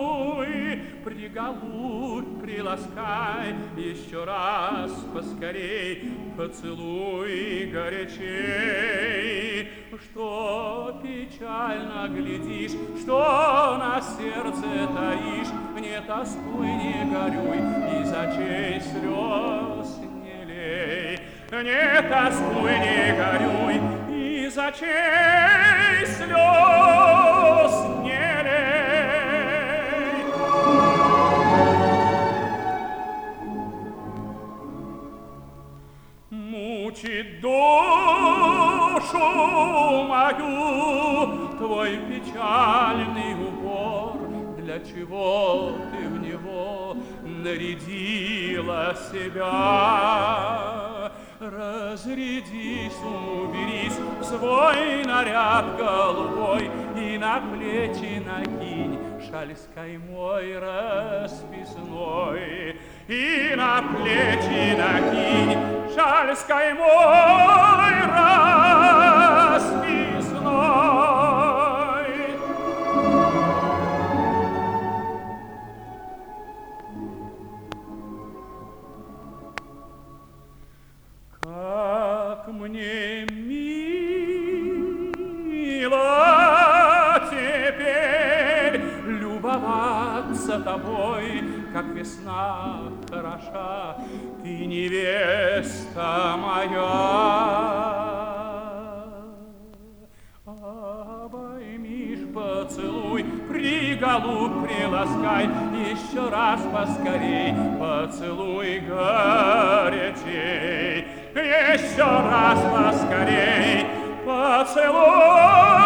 поцелуй, приголубь, приласкай, еще раз поскорей, поцелуй горячей. Что печально глядишь, что на сердце таишь, не тоскуй, не горюй, из очей слез не лей. Не тоскуй, не горюй, из очей слез не лей. Мучит душу мою твой печальный убор. Для чего ты в него нарядила себя? Разрядись, уберись в свой наряд голубой и на плечи накинь шаль с каймой расписной. И на плечи накинь шаль с каймой расписной. Как мне мило теперь любоваться тобой, как весна хороша, ты невеста моя. Обоймишь, поцелуй, приголубь, приласкай, еще раз поскорей, поцелуй горячей. Еще раз поскорей, поцелуй